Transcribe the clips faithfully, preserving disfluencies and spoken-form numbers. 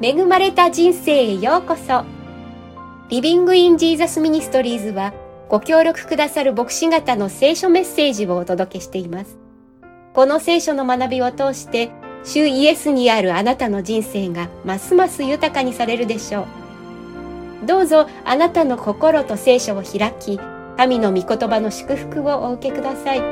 恵まれた人生へようこそ。リビングインジーザスミニストリーズはご協力くださる牧師方の聖書メッセージをお届けしています。この聖書の学びを通して主イエスにあるあなたの人生がますます豊かにされるでしょう。どうぞあなたの心と聖書を開き、神の御言葉の祝福をお受けください。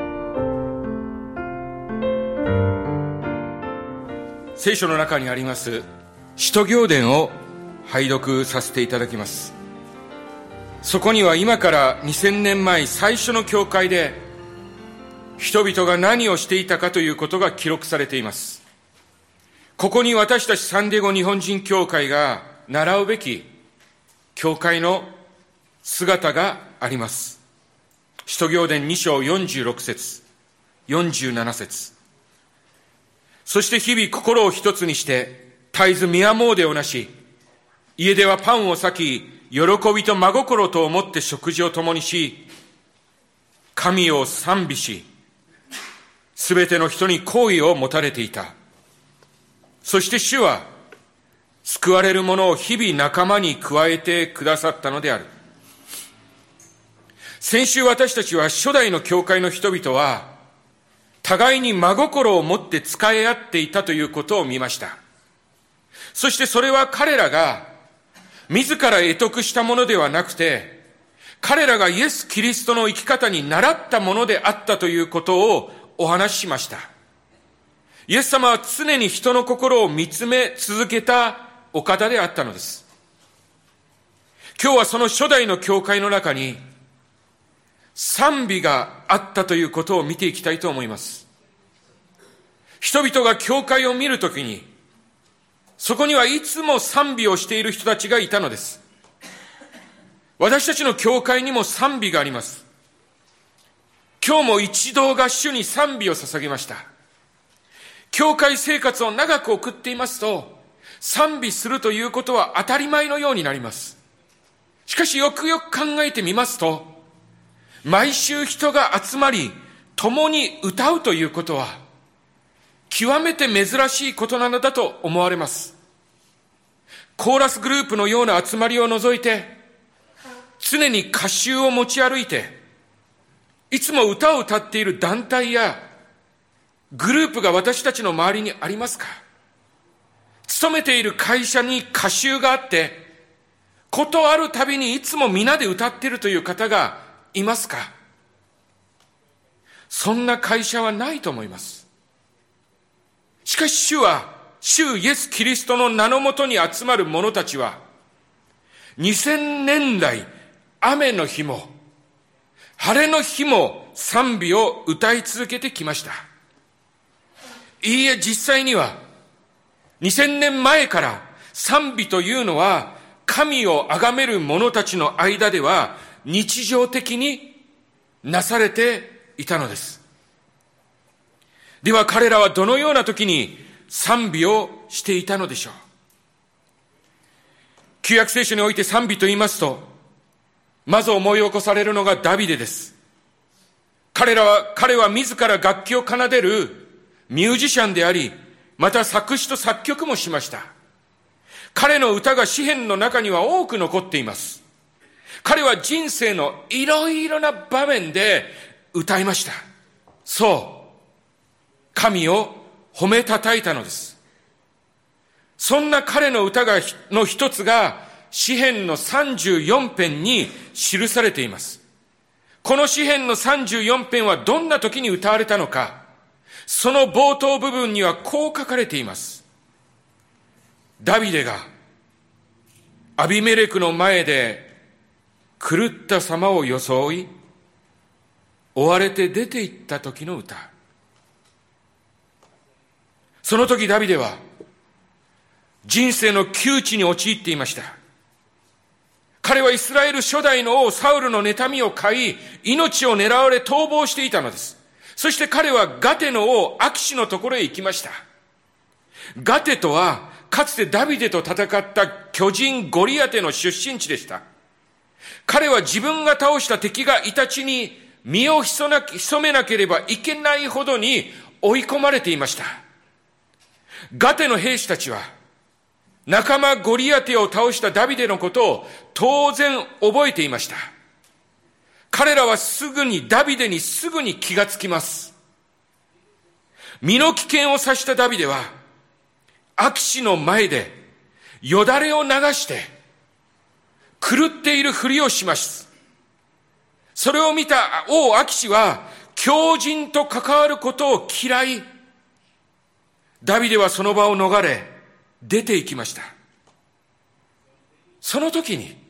聖書の中にあります使徒行伝を拝読させていただきます。そこには今からにせんねんまえ最初の教会で人々が何をしていたかということが記録されています。ここに私たちサンディエゴ日本人教会が習うべき教会の姿があります。使徒行伝に章よんじゅうろく節、よんじゅうなな節。そして日々心を一つにして絶えず宮詣をなし、家ではパンを裂き、喜びと真心と思って食事を共にし、神を賛美し、すべての人に好意を持たれていた。そして主は救われる者を日々仲間に加えてくださったのである。先週私たちは初代の教会の人々は互いに真心を持って仕え合っていたということを見ました。そしてそれは彼らが自ら得得したものではなくて、彼らがイエス・キリストの生き方に倣ったものであったということをお話ししました。イエス様は常に人の心を見つめ続けたお方であったのです。今日はその初代の教会の中に賛美があったということを見ていきたいと思います。人々が教会を見るときに、そこにはいつも賛美をしている人たちがいたのです。私たちの教会にも賛美があります。今日も一同が主に賛美を捧げました。教会生活を長く送っていますと、賛美するということは当たり前のようになります。しかしよくよく考えてみますと、毎週人が集まり、共に歌うということは、極めて珍しいことなのだと思われます。コーラスグループのような集まりを除いて、常に歌集を持ち歩いて、いつも歌を歌っている団体やグループが私たちの周りにありますか？勤めている会社に歌集があって、ことあるたびにいつも皆で歌っているという方がいますか？そんな会社はないと思います。しかし主は、主イエス・キリストの名のもとに集まる者たちは、にせんねん来、雨の日も、晴れの日も賛美を歌い続けてきました。いいえ、実際には、にせんねんまえから賛美というのは、神を崇める者たちの間では、日常的になされていたのです。では彼らはどのような時に賛美をしていたのでしょう。旧約聖書において賛美と言いますと、まず思い起こされるのがダビデです。彼らは、彼は自ら楽器を奏でるミュージシャンであり、また作詞と作曲もしました。彼の歌が詩篇の中には多く残っています。彼は人生のいろいろな場面で歌いました。そう、神を褒めたたえたのです。そんな彼の歌がの一つが詩篇のさんじゅうよん編に記されています。この詩篇のさんじゅうよん編はどんな時に歌われたのか、その冒頭部分にはこう書かれています。ダビデがアビメレクの前で狂った様を装い、追われて出て行った時の歌。その時ダビデは人生の窮地に陥っていました。彼はイスラエル初代の王サウルの妬みを買い、命を狙われ逃亡していたのです。そして彼はガテの王アキシのところへ行きました。ガテとはかつてダビデと戦った巨人ゴリアテの出身地でした。彼は自分が倒した敵がイタチに身を潜めなければいけないほどに追い込まれていました。ガテの兵士たちは仲間ゴリアテを倒したダビデのことを当然覚えていました。彼らはすぐに、ダビデにすぐに気がつきます。身の危険を察したダビデは、アキシの前でよだれを流して、狂っているふりをします。それを見た王アキシは、狂人と関わることを嫌い、ダビデはその場を逃れ、出て行きました。その時に、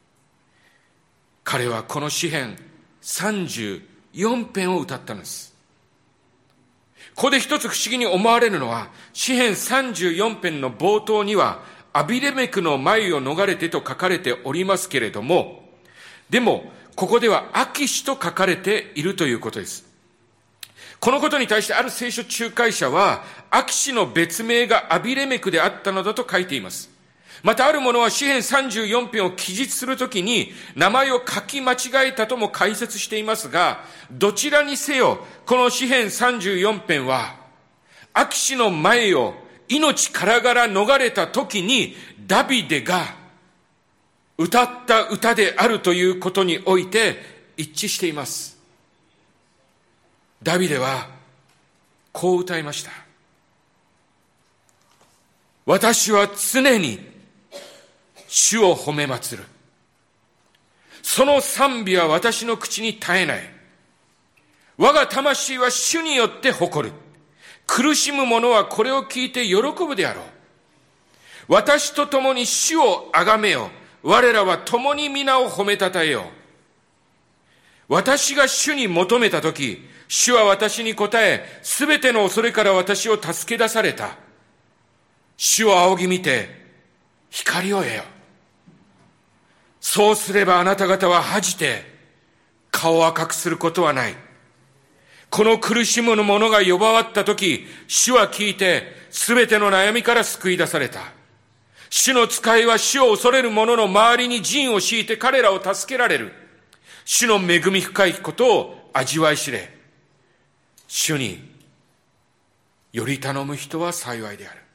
彼はこの詩編さんじゅうよん編を歌ったのです。ここで一つ不思議に思われるのは、詩編さんじゅうよん編の冒頭には、アビレメクの前を逃れてと書かれておりますけれども、でも、ここではアキシと書かれているということです。このことに対してある聖書仲介者は、アキシの別名がアビレメクであったのだと書いています。またある者は詩編さんじゅうよん編を記述するときに名前を書き間違えたとも解説していますが、どちらにせよこの詩編さんじゅうよん編はアキシの前を命からがら逃れたときにダビデが歌った歌であるということにおいて一致しています。ダビデはこう歌いました。私は常に主を褒め祭る。その賛美は私の口に絶えない。我が魂は主によって誇る。苦しむ者はこれを聞いて喜ぶであろう。私と共に主をあがめよう。我らは共に皆を褒めたたえよう。私が主に求めたとき、主は私に答え、すべての恐れから私を助け出された。主を仰ぎ見て、光を得よ。そうすればあなた方は恥じて、顔を赤くすることはない。この苦しむ者が呼ばわったとき、主は聞いて、すべての悩みから救い出された。主の使いは主を恐れる者の周りに陣を敷いて彼らを助けられる。主の恵み深いことを味わい知れ。主により頼む人は幸いである。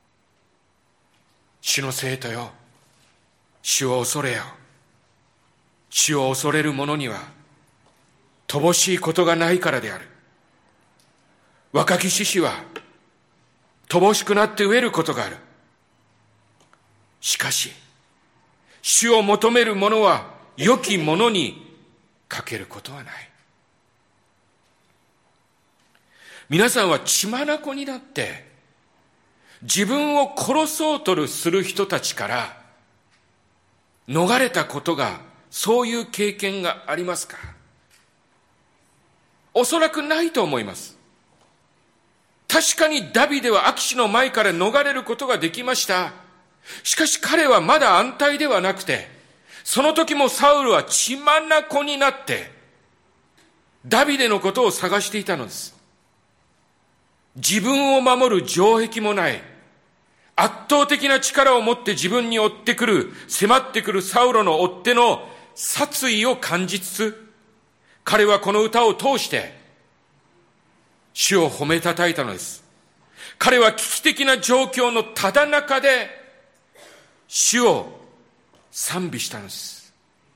主の生徒よ、主を恐れよ。主を恐れる者には乏しいことがないからである。若き獅子は乏しくなって飢えることがある。しかし主を求める者は良きものに欠けることはない。皆さんは血眼になって自分を殺そうとする人たちから逃れたことが、そういう経験がありますか？おそらくないと思います。確かにダビデはアキシの前から逃れることができました。しかし彼はまだ安泰ではなくて、その時もサウルは血眼になってダビデのことを探していたのです。自分を守る城壁もない、圧倒的な力を持って自分に追ってくる、迫ってくるサウロの追っ手の殺意を感じつつ、彼はこの歌を通して主を褒めたたえたのです。彼は危機的な状況のただ中で主を賛美したのです。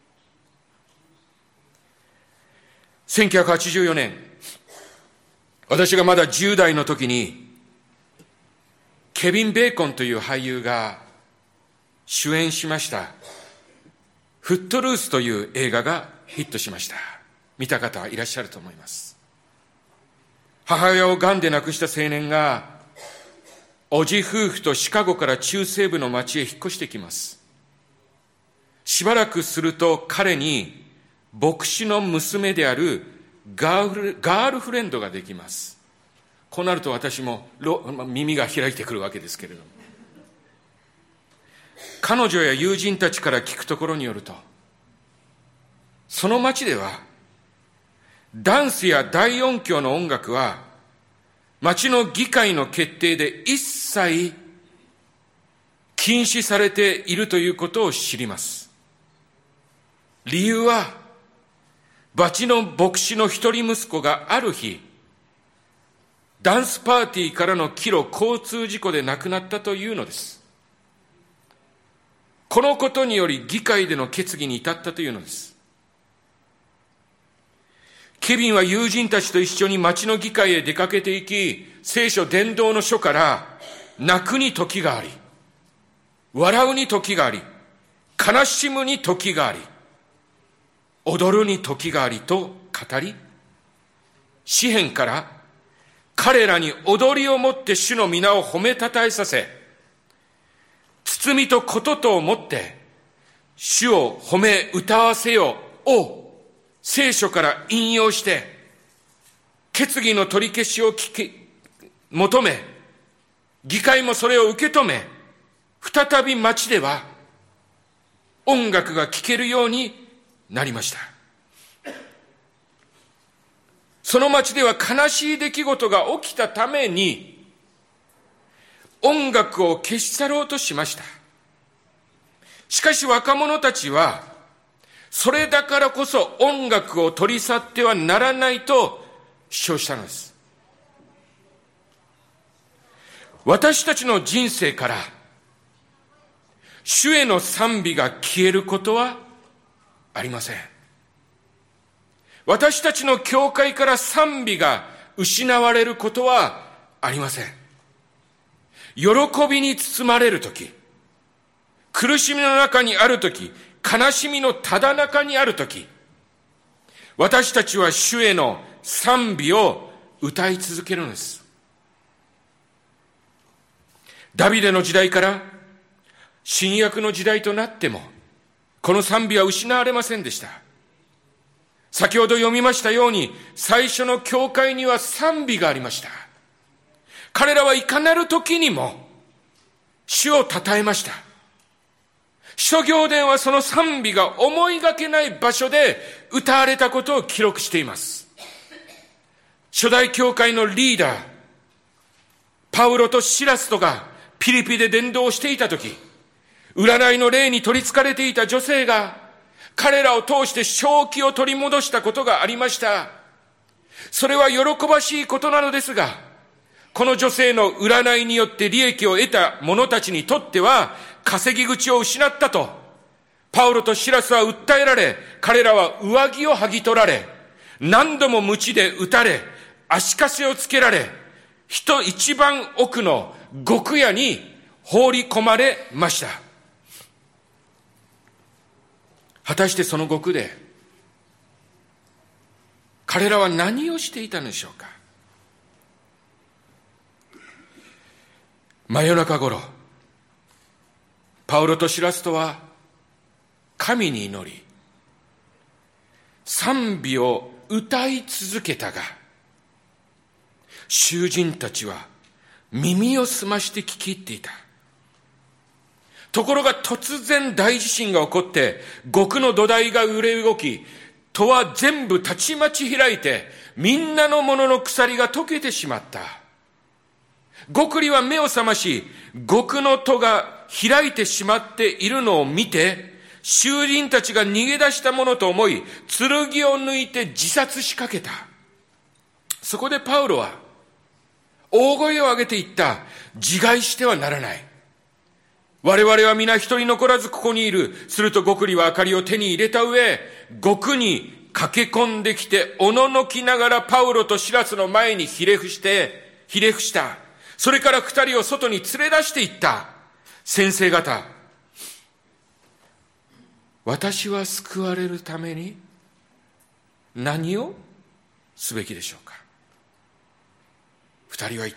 せんきゅうひゃくはちじゅうよねん、私がまだじゅう代の時にケビン・ベーコンという俳優が主演しましたフットルースという映画がヒットしました。見た方はいらっしゃると思います。母親を癌で亡くした青年が叔父夫婦とシカゴから中西部の町へ引っ越してきます。しばらくすると彼に牧師の娘であるガール、ガールフレンドができます。こうなると私も耳が開いてくるわけですけれども、彼女や友人たちから聞くところによると、その町ではダンスや大音響の音楽は町の議会の決定で一切禁止されているということを知ります。理由は、町の牧師の一人息子がある日、ダンスパーティーからの帰路交通事故で亡くなったというのです。 このことにより議会での決議に至ったというのです。ケビンは友人たちと一緒に町の議会へ出かけていき、聖書伝道の書から泣くに時があり、笑うに時があり、悲しむに時があり、踊るに時がありと語り、詩編から彼らに踊りをもって主の皆を褒めたたえさせ、包みとこととをもって主を褒め歌わせよを聖書から引用して、決議の取り消しを聞き求め、議会もそれを受け止め、再び町では音楽が聴けるようになりました。その町では悲しい出来事が起きたために音楽を消し去ろうとしました。しかし若者たちはそれだからこそ音楽を取り去ってはならないと主張したのです。私たちの人生から主への賛美が消えることはありません。私たちの教会から賛美が失われることはありません。喜びに包まれるとき、苦しみの中にあるとき、悲しみのただ中にあるとき、私たちは主への賛美を歌い続けるのです。ダビデの時代から新約の時代となっても、この賛美は失われませんでした。先ほど読みましたように、最初の教会には賛美がありました。彼らはいかなる時にも主を称えました。使徒行伝はその賛美が思いがけない場所で歌われたことを記録しています。初代教会のリーダー、パウロとシラスとがピリピで伝道していたとき、占いの霊に取り憑かれていた女性が彼らを通して正気を取り戻したことがありました。それは喜ばしいことなのですが、この女性の占いによって利益を得た者たちにとっては稼ぎ口を失ったと、パウロとシラスは訴えられ、彼らは上着を剥ぎ取られ、何度も鞭で打たれ、足かせをつけられ、人一番奥の獄屋に放り込まれました。果たしてその獄で彼らは何をしていたのでしょうか。真夜中頃、パウロとシラスとは神に祈り、賛美を歌い続けたが、囚人たちは耳を澄まして聞き入っていた。ところが突然大地震が起こって、獄の土台が揺れ動き、戸は全部たちまち開いて、みんなのものの鎖が解けてしまった。獄吏は目を覚まし、獄の戸が開いてしまっているのを見て、囚人たちが逃げ出したものと思い、剣を抜いて自殺しかけた。そこでパウロは大声を上げて言った。自害してはならない。我々は皆一人残らずここにいる。すると獄吏は明かりを手に入れた上、獄に駆け込んできて、おののきながらパウロとシラスの前にひれ伏して、ひれ伏した。それから二人を外に連れ出していった。先生方、私は救われるために何をすべきでしょうか。二人は言った。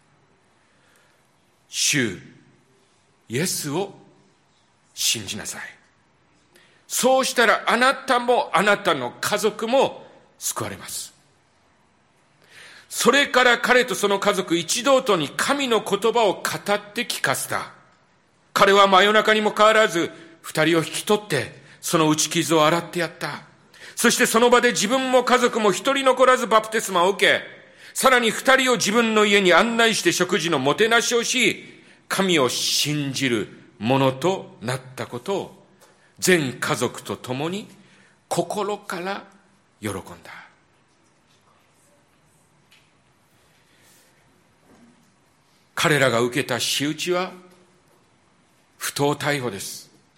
主イエスを信じなさい。そうしたらあなたもあなたの家族も救われます。それから彼とその家族一同とに神の言葉を語って聞かせた。彼は真夜中にも変わらず二人を引き取ってその打ち傷を洗ってやった。そしてその場で自分も家族も一人残らずバプテスマを受け、さらに二人を自分の家に案内して食事のもてなしをし、神を信じるものとなったことを全家族と共に心から喜んだ。彼らが受けた仕打ちは不当逮捕です。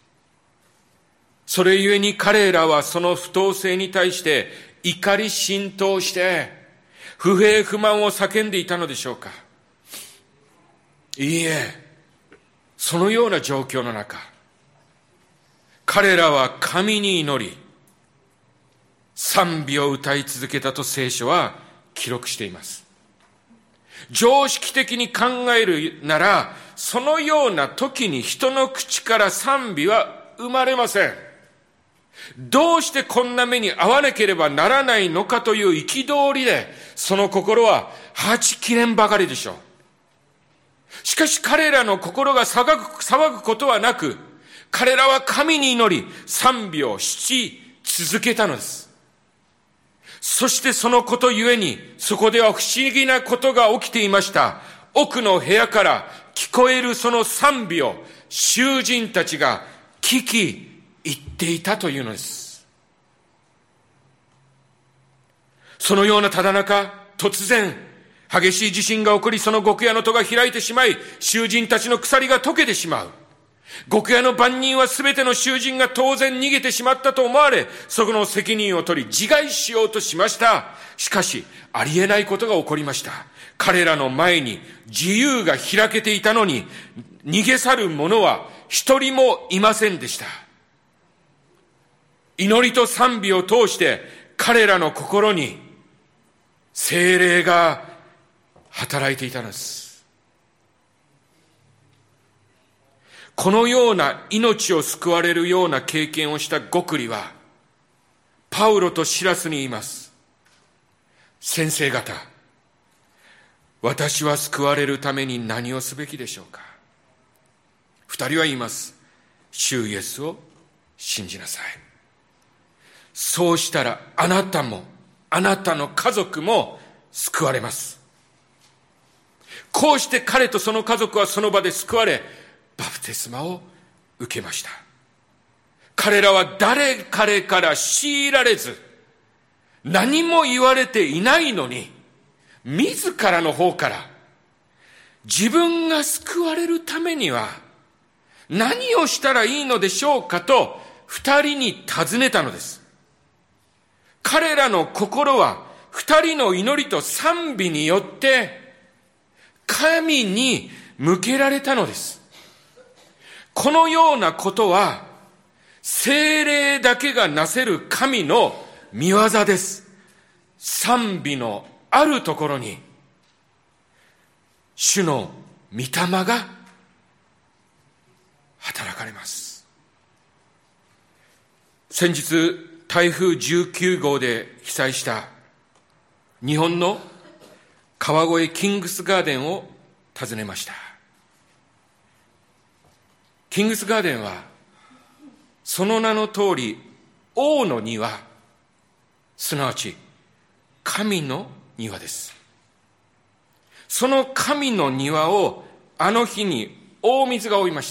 それゆえに彼らはその不当性に対して怒り心頭して不平不満を叫んでいたのでしょうか。いいえ、そのような状況の中、彼らは神に祈り、賛美を歌い続けたと聖書は記録しています。常識的に考えるなら、そのような時に人の口から賛美は生まれません。どうしてこんな目に遭わなければならないのかという憤りで、その心ははち切れんばかりでしょう。しかし彼らの心が騒ぐ、騒ぐことはなく、彼らは神に祈り、賛美をし続けたのです。そしてそのことゆえに、そこでは不思議なことが起きていました。奥の部屋から聞こえるその賛美を、囚人たちが聞き入っていたというのです。そのようなただ中、突然、激しい地震が起こり、その極夜の戸が開いてしまい、囚人たちの鎖が解けてしまう。極夜の番人はすべての囚人が当然逃げてしまったと思われ、そこの責任を取り自害しようとしました。しかし、ありえないことが起こりました。彼らの前に自由が開けていたのに、逃げ去る者は一人もいませんでした。祈りと賛美を通して彼らの心に聖霊が働いていたのです。このような命を救われるような経験をした極利は、パウロとシラスに言います。先生方、私は救われるために何をすべきでしょうか。二人は言います。主イエスを信じなさい。そうしたらあなたもあなたの家族も救われます。こうして彼とその家族はその場で救われ、バプテスマを受けました。彼らは誰彼から強いられず、何も言われていないのに、自らの方から自分が救われるためには何をしたらいいのでしょうかと二人に尋ねたのです。彼らの心は二人の祈りと賛美によって神に向けられたのです。このようなことは聖霊だけがなせる神の御業です。賛美のあるところに主の御霊が働かれます。先日台風じゅうきゅうごうで被災した日本の川越キングスガーデンを訪ねました。キングスガーデンはその名の通り王の庭、すなわち神の庭です。その神の庭をあの日に大水が覆いました。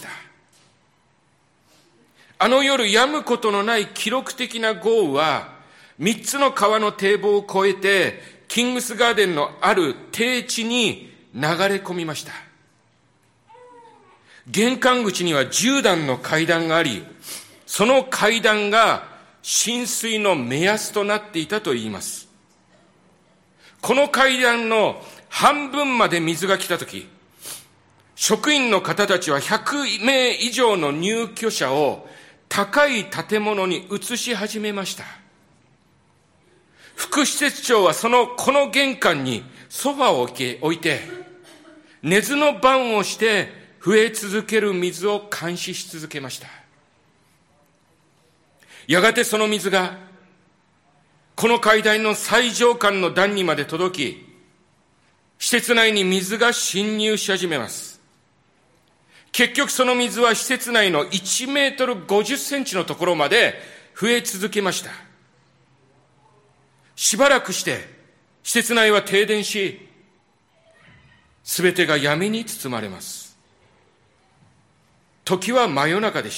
あの夜止むことのない記録的な豪雨は三つの川の堤防を越えてキングスガーデンのある低地に流れ込みました。玄関口にはじゅうだんの階段があり、その階段が浸水の目安となっていたといいます。この階段の半分まで水が来たとき、職員の方たちはひゃくめい以上の入居者を高い建物に移し始めました。副施設長はそのこの玄関にソファーを置いて寝ずの番をして増え続ける水を監視し続けました。やがてその水がこの階段の最上階の段にまで届き、施設内に水が侵入し始めます。結局その水は施設内のいちメートルごじゅっセンチのところまで増え続けました。しばらくして施設内は停電し、すべてが闇に包まれます。時は真夜中でした。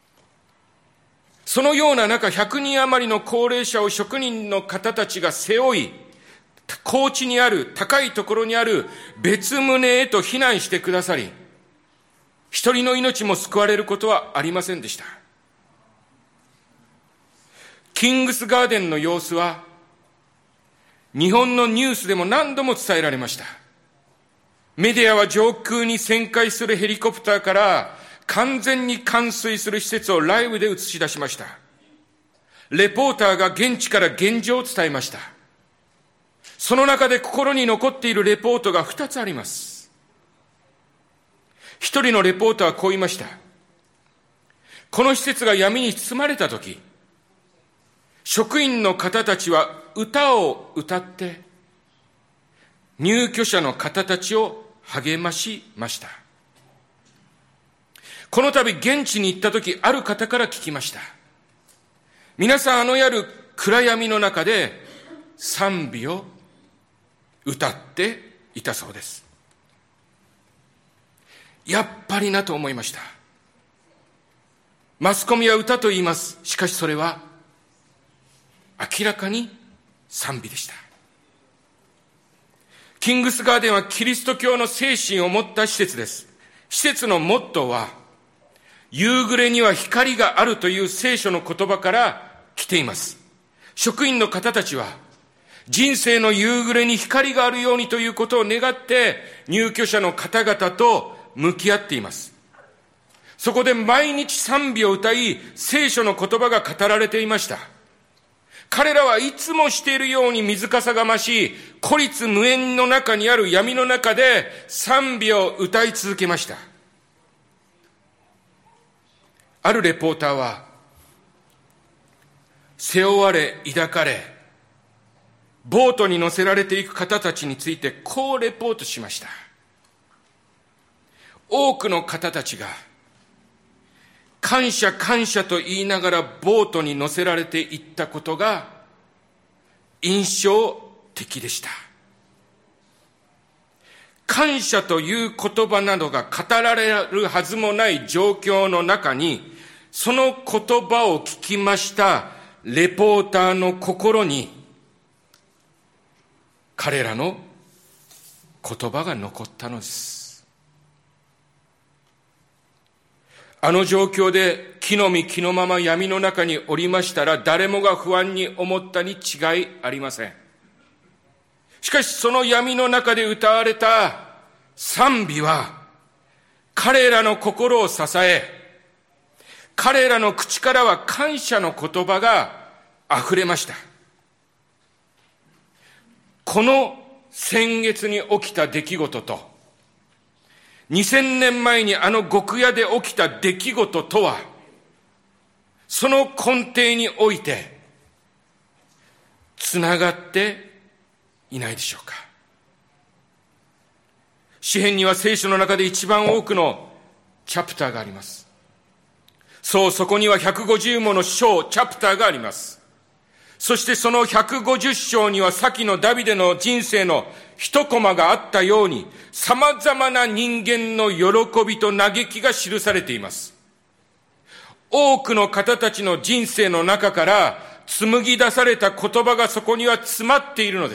そのような中、ひゃくにん余りの高齢者を職人の方たちが背負い、高地にある高いところにある別棟へと避難してくださり、一人の命も救われることはありませんでした。 キングスガーデンの様子は、日本のニュースでも何度も伝えられました。メディアは上空に旋回するヘリコプターから完全に冠水する施設をライブで映し出しました。レポーターが現地から現状を伝えました。その中で心に残っているレポートがふたつあります。一人のレポーターはこう言いました。この施設が闇に包まれたとき、職員の方たちは歌を歌って入居者の方たちを励ましました。この度現地に行ったとき、ある方から聞きました。皆さんあの夜暗闇の中で賛美を歌っていたそうです。やっぱりなと思いました。マスコミは歌と言います。しかしそれは明らかに賛美でした。キングスガーデンはキリスト教の精神を持った施設です。施設のモットーは、夕暮れには光があるという聖書の言葉から来ています。職員の方たちは、人生の夕暮れに光があるようにということを願って、入居者の方々と向き合っています。そこで毎日賛美を歌い、聖書の言葉が語られていました。彼らはいつもしているように水かさが増し、孤立無縁の中にある闇の中で賛美を歌い続けました。あるレポーターは、背負われ抱かれ、ボートに乗せられていく方たちについてこうレポートしました。多くの方たちが、感謝感謝と言いながらボートに乗せられていったことが印象的でした。感謝という言葉などが語られるはずもない状況の中に、その言葉を聞きましたレポーターの心に、彼らの言葉が残ったのです。あの状況で木の実木のまま闇の中におりましたら、誰もが不安に思ったに違いありません。しかしその闇の中で歌われた賛美は、彼らの心を支え、彼らの口からは感謝の言葉があふれました。この先月に起きた出来事と、にせんねんまえにあの極夜で起きた出来事とは、その根底においてつながっていないでしょうか。詩編には聖書の中で一番多くのチャプターがあります。そう、そこにはひゃくごじゅうもの章、チャプターがあります。そしてそのひゃくごじゅう章には、先のダビデの人生の一コマがあったように、様々な人間の喜びと嘆きが記されています。多くの方たちの人生の中から紡ぎ出された言葉がそこには詰まっているのです。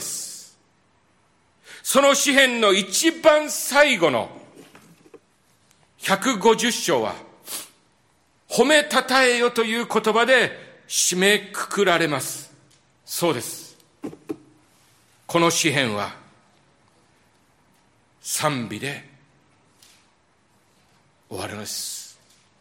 その詩編の一番最後のひゃくごじゅう章は、褒めたたえよという言葉で締めくくられます。そうです。この詩編は賛美で終わるのです。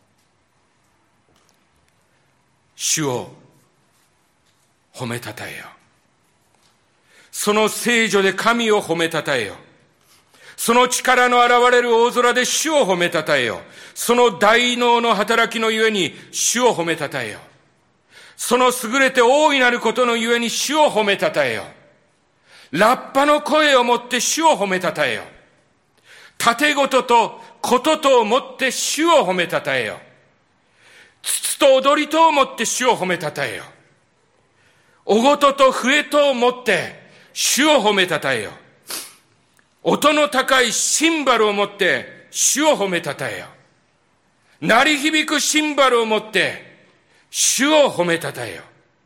主を褒めたたえよ。その聖女で神を褒めたたえよ。その力の現れる大空で主を褒めたたえよ。その大能の働きのゆえに主を褒めたたえよ。その優れて大いなることのゆえに主を褒めたたえよ。ラッパの声をもって主を褒めたたえよ。盾事と琴とをもって主を褒めたたえよ。筒と踊りとをもって主を褒めたたえよ。おごとと笛とをもって主を褒めたたえよ。音の高いシンバルをもって主を褒めたたえよ。鳴り響くシンバルをもって主を褒めたたえよ。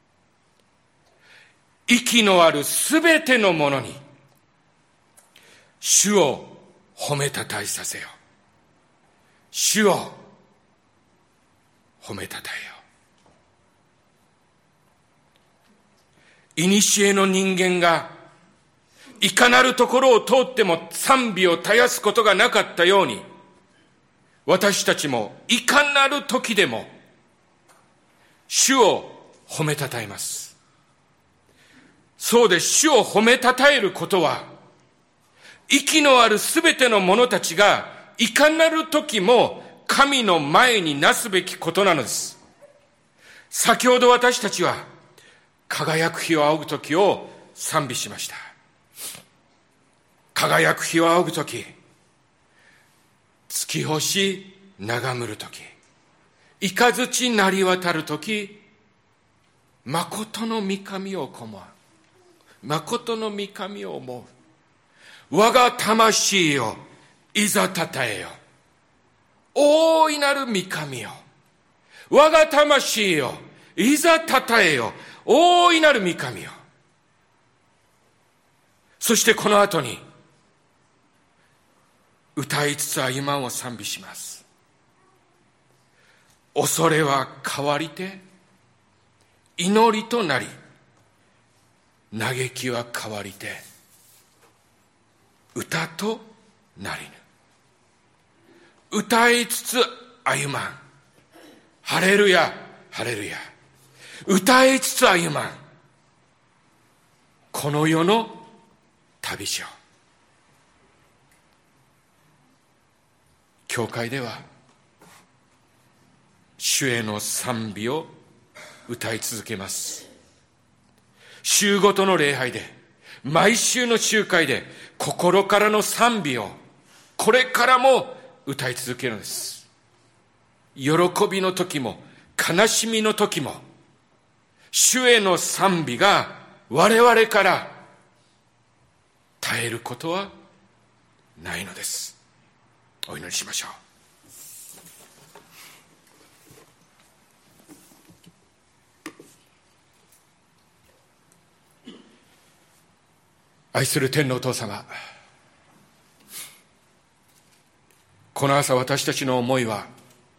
息のあるすべてのものに主を褒めたたえさせよ。主を褒めたたえよ。 古の人間がいかなるところを通っても賛美を絶やすことがなかったように、私たちもいかなる時でも主を褒めたたえます。そうで、主を褒めたたえることは、息のあるすべての者たちがいかなる時も神の前になすべきことなのです。先ほど私たちは輝く日を仰ぐ時を賛美しました。輝く日を仰ぐ時、月星眺むる時、雷鳴り渡る時、誠の御神を思う。誠の御神を思う。我が魂よ、いざたたえよ。大いなる御神よ。我が魂よ、いざたたえよ。大いなる御神よ。そしてこの後に、歌いつつ歩まんを賛美します。恐れは変わりて、祈りとなり、嘆きは変わりて、歌となりぬ。歌いつつ歩まん。ハレルヤ、ハレルヤ。歌いつつ歩まん。この世の旅路を。教会では、主への賛美を歌い続けます。週ごとの礼拝で、毎週の集会で、心からの賛美を、これからも歌い続けるのです。喜びの時も、悲しみの時も、主への賛美が我々から絶えることはないのです。お祈りしましょう。愛する天のお父様、この朝私たちの思いは、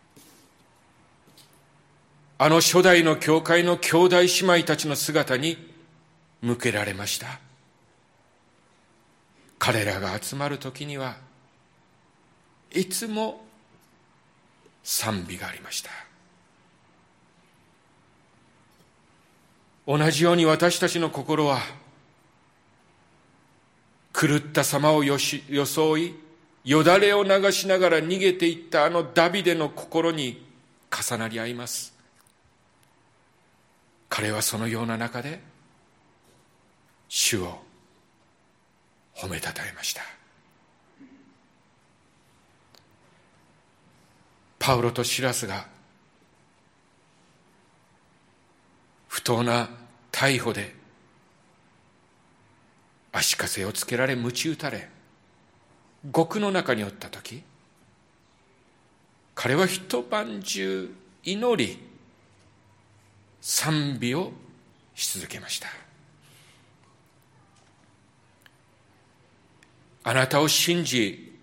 あの初代の教会の兄弟姉妹たちの姿に向けられました。彼らが集まるときには、いつも賛美がありました。同じように私たちの心は、狂った様をよし装い、よだれを流しながら逃げていったあのダビデの心に重なり合います。彼はそのような中で、主を褒めたたえました。パウロとシラスが、不当な逮捕で、足かせをつけられ、鞭打たれ、獄の中におったとき、彼は一晩中祈り、賛美をし続けました。あなたを信じ、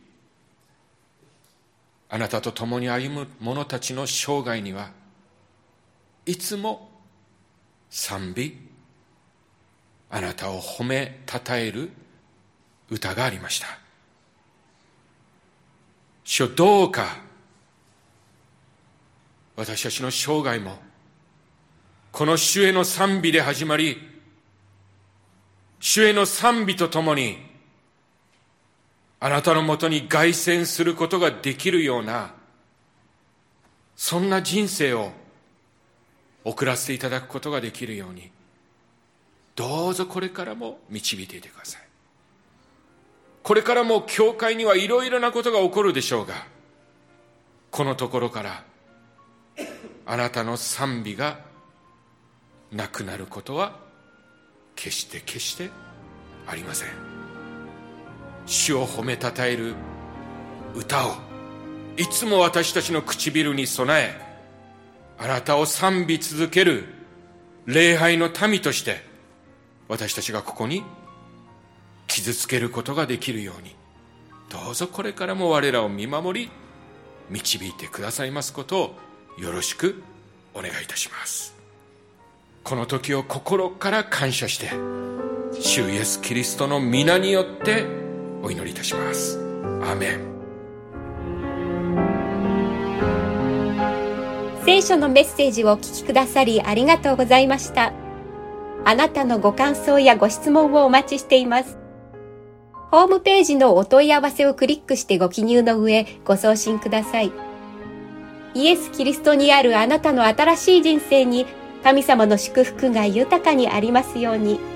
あなたと共に歩む者たちの生涯には、いつも賛美、あなたを褒めたたえる歌がありました。主よ、どうか私たちの生涯もこの主への賛美で始まり、主への賛美とともにあなたのもとに凱旋することができるような、そんな人生を送らせていただくことができるように、どうぞこれからも導いていてください。これからも教会にはいろいろなことが起こるでしょうが、このところからあなたの賛美がなくなることは決して決してありません。主を褒めたたえる歌をいつも私たちの唇に備え、あなたを賛美続ける礼拝の民として私たちがここに傷つけることができるように、どうぞこれからも我らを見守り導いてくださいますことをよろしくお願いいたします。 この時を心から感謝して、主イエスキリストの皆によってお祈りいたします。アーメン。 聖書のメッセージをお聞きくださりありがとうございました。あなたのご感想やご質問をお待ちしています。ホームページのお問い合わせをクリックしてご記入の上、ご送信ください。イエス・キリストにあるあなたの新しい人生に、神様の祝福が豊かにありますように。